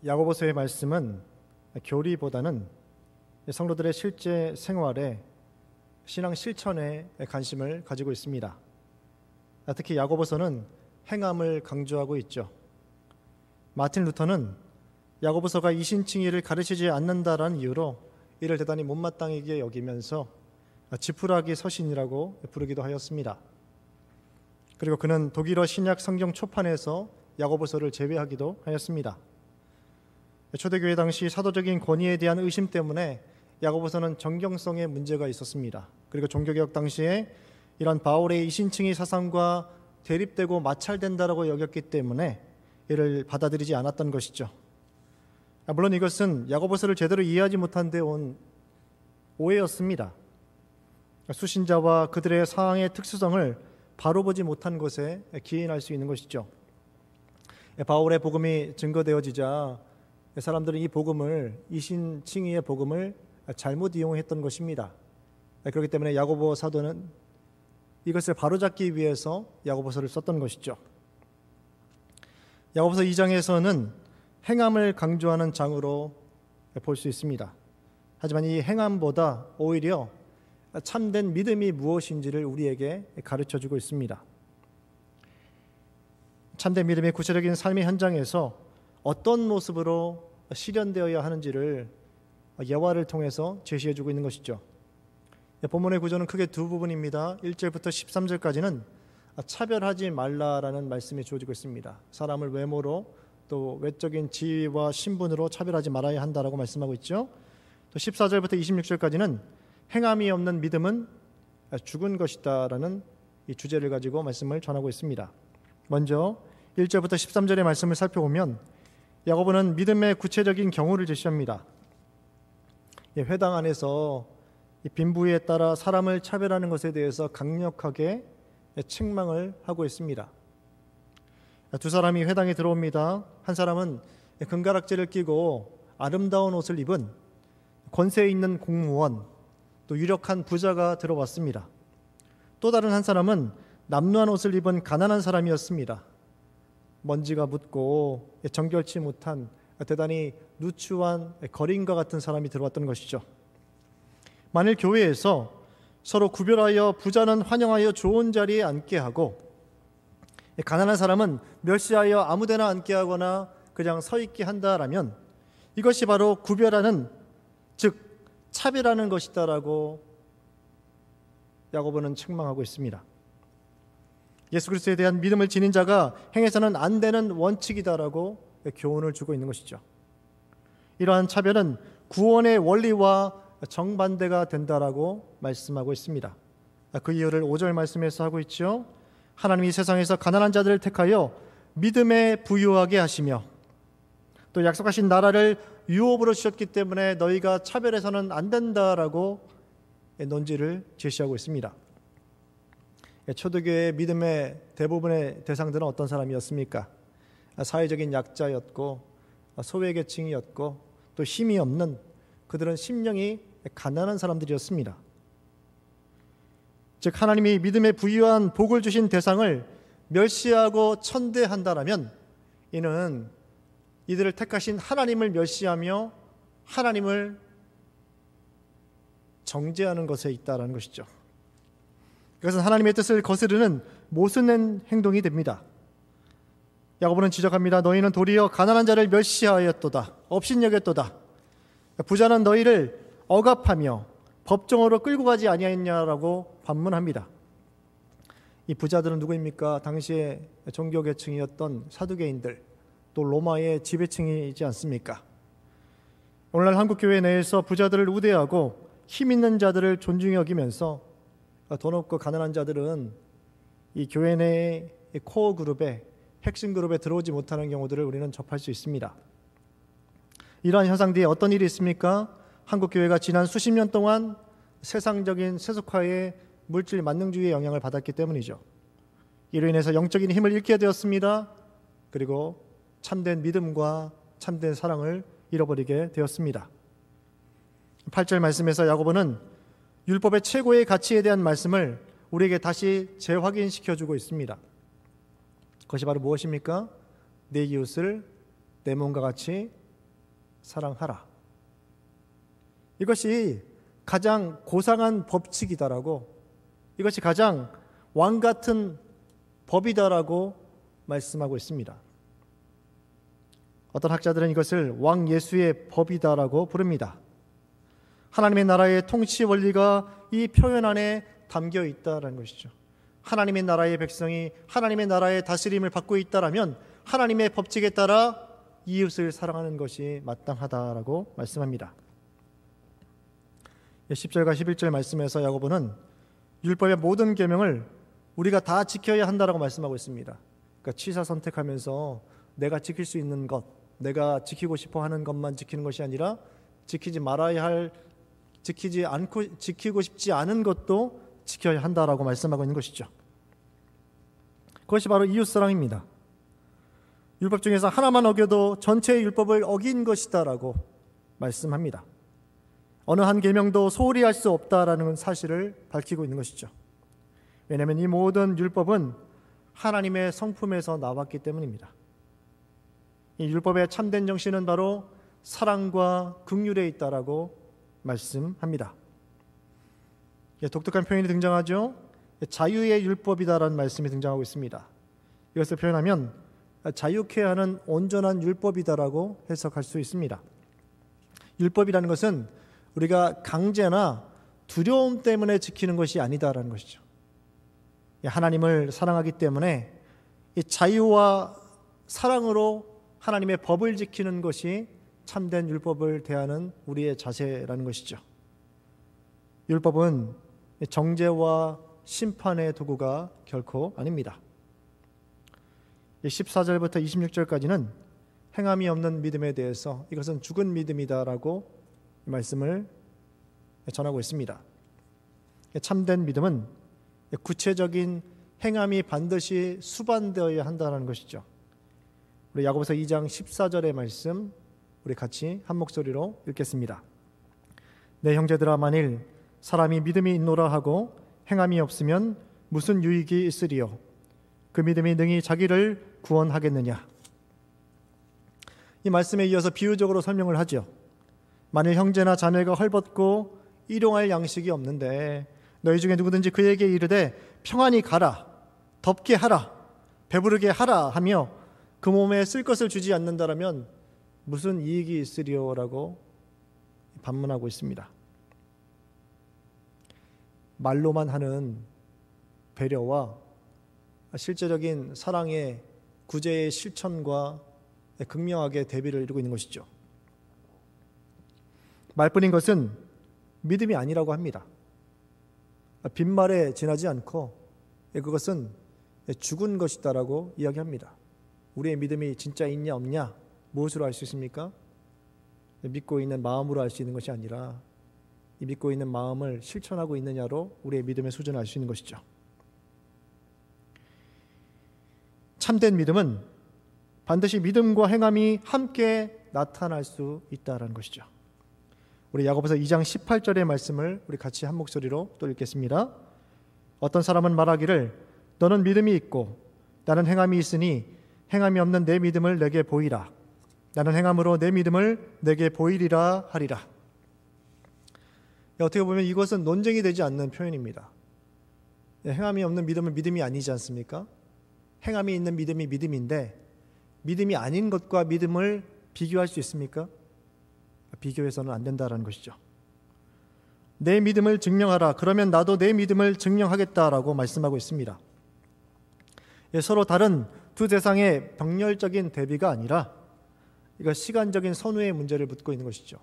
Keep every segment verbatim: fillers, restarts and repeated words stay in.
야고보서의 말씀은 교리보다는 성도들의 실제 생활에, 신앙 실천에 관심을 가지고 있습니다. 특히 야고보서는 행함을 강조하고 있죠. 마틴 루터는 야고보서가 이신칭의를 가르치지 않는다라는 이유로 이를 대단히 못마땅하게 여기면서 지푸라기 서신이라고 부르기도 하였습니다. 그리고 그는 독일어 신약 성경 초판에서 야고보서를 제외하기도 하였습니다. 초대교회 당시 사도적인 권위에 대한 의심 때문에 야고보서는 정경성에 문제가 있었습니다. 그리고 종교개혁 당시에 이런 바울의 이신칭의 사상과 대립되고 마찰된다라고 여겼기 때문에 이를 받아들이지 않았던 것이죠. 물론 이것은 야고보서를 제대로 이해하지 못한 데 온 오해였습니다. 수신자와 그들의 상황의 특수성을 바로 보지 못한 것에 기인할 수 있는 것이죠. 바울의 복음이 증거되어지자 사람들은 이 복음을, 이신칭의의 복음을 잘못 이용했던 것입니다. 그렇기 때문에 야고보 사도는 이것을 바로잡기 위해서 야고보서를 썼던 것이죠. 야고보서 이 장에서는 행함을 강조하는 장으로 볼 수 있습니다. 하지만 이 행함보다 오히려 참된 믿음이 무엇인지를 우리에게 가르쳐주고 있습니다. 참된 믿음의 구체적인 삶의 현장에서 어떤 모습으로 실현되어야 하는지를 예화를 통해서 제시해주고 있는 것이죠. 본문의 구조는 크게 두 부분입니다. 일 절부터 십삼 절까지는 차별하지 말라라는 말씀이 주어지고 있습니다. 사람을 외모로 또 외적인 지위와 신분으로 차별하지 말아야 한다라고 말씀하고 있죠. 또 십사 절부터 이십육 절까지는 행함이 없는 믿음은 죽은 것이다라는 이 주제를 가지고 말씀을 전하고 있습니다. 먼저 일 절부터 십삼 절의 말씀을 살펴보면 야고보는 믿음의 구체적인 경우를 제시합니다. 회당 안에서 빈부에 따라 사람을 차별하는 것에 대해서 강력하게 책망을 하고 있습니다. 두 사람이 회당에 들어옵니다. 한 사람은 금가락지를 끼고 아름다운 옷을 입은 권세 있는 공무원, 또 유력한 부자가 들어왔습니다. 또 다른 한 사람은 남루한 옷을 입은 가난한 사람이었습니다. 먼지가 묻고 정결치 못한 대단히 누추한 거린과 같은 사람이 들어왔던 것이죠. 만일 교회에서 서로 구별하여 부자는 환영하여 좋은 자리에 앉게 하고 가난한 사람은 멸시하여 아무데나 앉게 하거나 그냥 서 있게 한다라면 이것이 바로 구별하는, 즉 차별하는 것이다라고 야고보는 책망하고 있습니다. 예수 그리스도에 대한 믿음을 지닌 자가 행해서는 안 되는 원칙이다라고 교훈을 주고 있는 것이죠. 이러한 차별은 구원의 원리와 정반대가 된다라고 말씀하고 있습니다. 그 이유를 오 절 말씀에서 하고 있죠. 하나님이 세상에서 가난한 자들을 택하여 믿음에 부유하게 하시며 또 약속하신 나라를 유업으로 주셨기 때문에 너희가 차별해서는 안 된다라고 논지를 제시하고 있습니다. 초대교회의 믿음의 대부분의 대상들은 어떤 사람이었습니까? 사회적인 약자였고 소외계층이었고 또 힘이 없는, 그들은 심령이 가난한 사람들이었습니다. 즉 하나님이 믿음에 부유한 복을 주신 대상을 멸시하고 천대한다라면 이는 이들을 택하신 하나님을 멸시하며 하나님을 정죄하는 것에 있다라는 것이죠. 그것은 하나님의 뜻을 거스르는 모순된 행동이 됩니다. 야고보는 지적합니다. 너희는 도리어 가난한 자를 멸시하였도다, 업신여겼도다. 부자는 너희를 억압하며 법정으로 끌고 가지 아니하였냐라고 반문합니다. 이 부자들은 누구입니까? 당시의 종교계층이었던 사두개인들, 또 로마의 지배층이지 않습니까? 오늘날 한국교회 내에서 부자들을 우대하고 힘 있는 자들을 존중히 여기면서 돈 없고 가난한 자들은 이 교회 내의 코어 그룹에, 핵심 그룹에 들어오지 못하는 경우들을 우리는 접할 수 있습니다. 이러한 현상 뒤에 어떤 일이 있습니까? 한국교회가 지난 수십 년 동안 세상적인 세속화의 물질 만능주의의 영향을 받았기 때문이죠. 이로 인해서 영적인 힘을 잃게 되었습니다. 그리고 참된 믿음과 참된 사랑을 잃어버리게 되었습니다. 팔 절 말씀에서 야고보는 율법의 최고의 가치에 대한 말씀을 우리에게 다시 재확인시켜주고 있습니다. 그것이 바로 무엇입니까? 내 이웃을 내 몸과 같이 사랑하라. 이것이 가장 고상한 법칙이다라고, 이것이 가장 왕 같은 법이다라고 말씀하고 있습니다. 어떤 학자들은 이것을 왕 예수의 법이다라고 부릅니다. 하나님의 나라의 통치 원리가 이 표현 안에 담겨 있다라는 것이죠. 하나님의 나라의 백성이 하나님의 나라의 다스림을 받고 있다라면 하나님의 법칙에 따라 이웃을 사랑하는 것이 마땅하다라고 말씀합니다. 십 절과 십일 절 말씀에서 야고보는 율법의 모든 계명을 우리가 다 지켜야 한다라고 말씀하고 있습니다. 그러니까 취사 선택하면서 내가 지킬 수 있는 것, 내가 지키고 싶어 하는 것만 지키는 것이 아니라 지키지 말아야 할, 지키지 않고 지키고 싶지 않은 것도 지켜야 한다라고 말씀하고 있는 것이죠. 그것이 바로 이웃사랑입니다. 율법 중에서 하나만 어겨도 전체의 율법을 어긴 것이다라고 말씀합니다. 어느 한 계명도 소홀히 할 수 없다라는 사실을 밝히고 있는 것이죠. 왜냐하면 이 모든 율법은 하나님의 성품에서 나왔기 때문입니다. 이 율법의 참된 정신은 바로 사랑과 긍휼에 있다라고 말씀합니다. 독특한 표현이 등장하죠. 자유의 율법이다라는 말씀이 등장하고 있습니다. 이것을 표현하면 자유케 하는 온전한 율법이다라고 해석할 수 있습니다. 율법이라는 것은 우리가 강제나 두려움 때문에 지키는 것이 아니다라는 것이죠. 하나님을 사랑하기 때문에 이 자유와 사랑으로 하나님의 법을 지키는 것이 참된 율법을 대하는 우리의 자세라는 것이죠. 율법은 정죄와 심판의 도구가 결코 아닙니다. 십사 절부터 이십육 절까지는 행함이 없는 믿음에 대해서 이것은 죽은 믿음이다라고 말씀을 전하고 있습니다. 참된 믿음은 구체적인 행함이 반드시 수반되어야 한다는 것이죠. 우리 야고보서 이 장 십사 절의 말씀 우리 같이 한 목소리로 읽겠습니다. 내 형제들아, 만일 사람이 믿음이 있노라 하고 행함이 없으면 무슨 유익이 있으리요? 그 믿음이 능히 자기를 구원하겠느냐? 이 말씀에 이어서 비유적으로 설명을 하죠. 만일 형제나 자매가 헐벗고 일용할 양식이 없는데 너희 중에 누구든지 그에게 이르되 평안히 가라, 덥게 하라, 배부르게 하라 하며 그 몸에 쓸 것을 주지 않는다라면 무슨 이익이 있으리요라고 반문하고 있습니다. 말로만 하는 배려와 실제적인 사랑의 구제의 실천과 극명하게 대비를 이루고 있는 것이죠. 말뿐인 것은 믿음이 아니라고 합니다. 빈말에 지나지 않고 그것은 죽은 것이다라고 이야기합니다. 우리의 믿음이 진짜 있냐 없냐 무엇으로 알 수 있습니까? 믿고 있는 마음으로 알 수 있는 것이 아니라 이 믿고 있는 마음을 실천하고 있느냐로 우리의 믿음의 수준을 알 수 있는 것이죠. 참된 믿음은 반드시 믿음과 행함이 함께 나타날 수 있다는 것이죠. 우리 야고보서 이 장 십팔 절의 말씀을 우리 같이 한 목소리로 또 읽겠습니다. 어떤 사람은 말하기를 너는 믿음이 있고 나는 행함이 있으니 행함이 없는 내 믿음을 내게 보이라. 나는 행함으로 내 믿음을 내게 보이리라 하리라. 어떻게 보면 이것은 논쟁이 되지 않는 표현입니다. 행함이 없는 믿음은 믿음이 아니지 않습니까? 행함이 있는 믿음이 믿음인데 믿음이 아닌 것과 믿음을 비교할 수 있습니까? 비교해서는 안 된다는 것이죠. 내 믿음을 증명하라. 그러면 나도 내 믿음을 증명하겠다라고 말씀하고 있습니다. 서로 다른 두 세상의 병렬적인 대비가 아니라 이거 시간적인 선후의 문제를 묻고 있는 것이죠.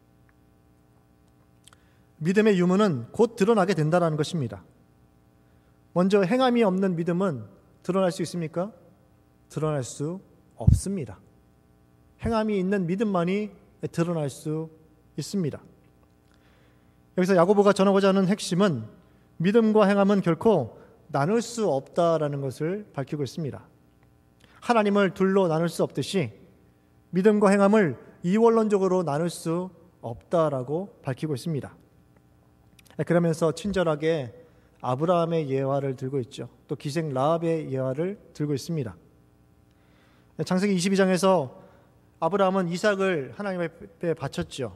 믿음의 유무는 곧 드러나게 된다는 것입니다. 먼저 행함이 없는 믿음은 드러날 수 있습니까? 드러날 수 없습니다. 행함이 있는 믿음만이 드러날 수 있습니다. 여기서 야고보가 전하고자 하는 핵심은 믿음과 행함은 결코 나눌 수 없다라는 것을 밝히고 있습니다. 하나님을 둘로 나눌 수 없듯이 믿음과 행함을 이원론적으로 나눌 수 없다라고 밝히고 있습니다. 그러면서 친절하게 아브라함의 예화를 들고 있죠. 또 기생 라합의 예화를 들고 있습니다. 창세기 이십이 장에서 아브라함은 이삭을 하나님 앞에 바쳤죠.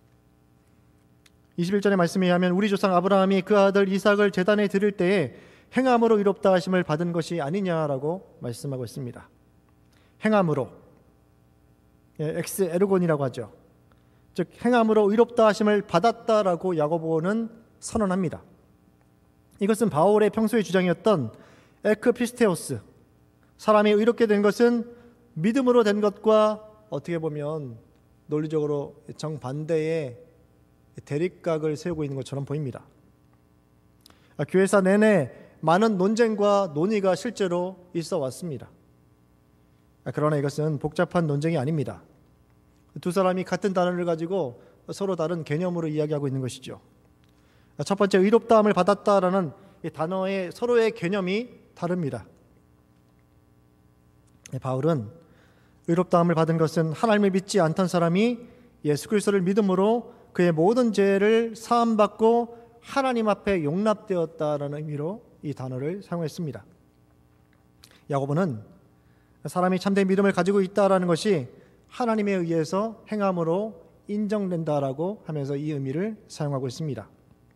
이십일 절의 말씀에 의하면 우리 조상 아브라함이 그 아들 이삭을 제단에 드릴 때에 행함으로 의롭다 하심을 받은 것이 아니냐라고 말씀하고 있습니다. 행함으로, 예, 엑스 에르곤이라고 하죠. 즉 행함으로 의롭다 하심을 받았다라고 야고보는 선언합니다. 이것은 바울의 평소의 주장이었던 에크피스테오스, 사람이 의롭게 된 것은 믿음으로 된 것과 어떻게 보면 논리적으로 정반대의 대립각을 세우고 있는 것처럼 보입니다. 교회사 내내 많은 논쟁과 논의가 실제로 있어 왔습니다. 그러나 이것은 복잡한 논쟁이 아닙니다. 두 사람이 같은 단어를 가지고 서로 다른 개념으로 이야기하고 있는 것이죠. 첫 번째, 의롭다함을 받았다라는 이 단어의 서로의 개념이 다릅니다. 바울은 의롭다함을 받은 것은 하나님을 믿지 않던 사람이 예수 그리스도를 믿음으로 그의 모든 죄를 사함받고 하나님 앞에 용납되었다라는 의미로 이 단어를 사용했습니다. 야고보는 사람이 참된 믿음을 가지고 있다라는 것이 하나님에 의해서 행함으로 인정된다라고 하면서 이 의미를 사용하고 있습니다.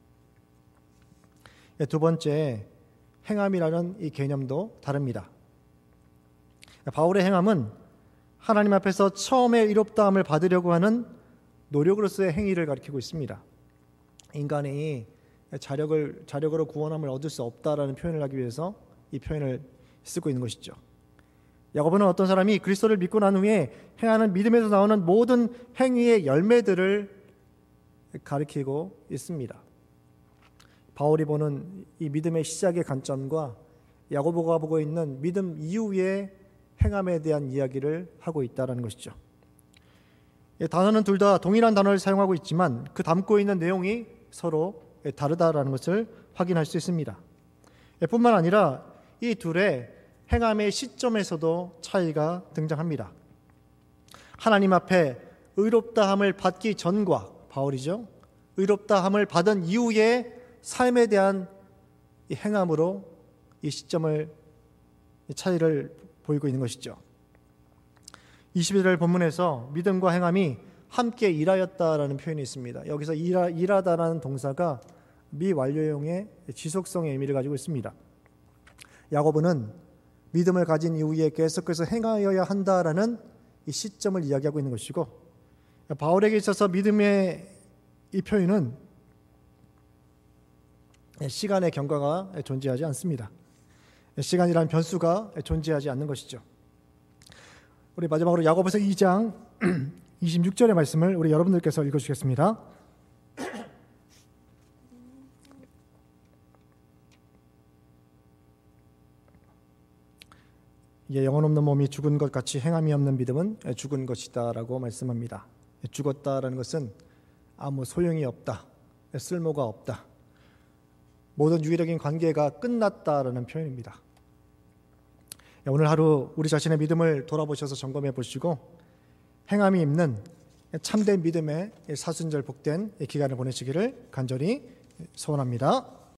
두 번째, 행함이라는 이 개념도 다릅니다. 바울의 행함은 하나님 앞에서 처음에 의롭다함을 받으려고 하는 노력으로서의 행위를 가리키고 있습니다. 인간이 자력을, 자력으로 구원함을 얻을 수 없다라는 표현을 하기 위해서 이 표현을 쓰고 있는 것이죠. 야고보는 어떤 사람이 그리스도를 믿고 난 후에 행하는 믿음에서 나오는 모든 행위의 열매들을 가리키고 있습니다. 바울이 보는 이 믿음의 시작의 관점과 야고보가 보고 있는 믿음 이후의 행함에 대한 이야기를 하고 있다는 것이죠. 단어는 둘 다 동일한 단어를 사용하고 있지만 그 담고 있는 내용이 서로 다르다라는 것을 확인할 수 있습니다. 뿐만 아니라 이 둘의 행함의 시점에서도 차이가 등장합니다. 하나님 앞에 의롭다함을 받기 전과 바울이죠. 의롭다함을 받은 이후의 삶에 대한 이 행함으로 이 시점을 이 차이를 보이고 있는 것이죠. 이십일 절 본문에서 믿음과 행함이 함께 일하였다라는 표현이 있습니다. 여기서 일하, 일하다라는 동사가 미완료형의 지속성의 의미를 가지고 있습니다. 야고보는 믿음을 가진 이후에 계속해서 행하여야 한다라는 이 시점을 이야기하고 있는 것이고, 바울에게 있어서 믿음의 이 표현은 시간의 경과가 존재하지 않습니다. 시간이라는 변수가 존재하지 않는 것이죠. 우리 마지막으로 야고보서 이 장 이십육 절의 말씀을 우리 여러분들께서 읽어주시겠습니다. 예, 영혼 없는 몸이 죽은 것 같이 행함이 없는 믿음은 죽은 것이다라고 말씀합니다. 죽었다라는 것은 아무 소용이 없다, 쓸모가 없다, 모든 유기적인 관계가 끝났다라는 표현입니다. 오늘 하루 우리 자신의 믿음을 돌아보셔서 점검해 보시고 행함이 있는 참된 믿음의 사순절 복된 기간을 보내시기를 간절히 소원합니다.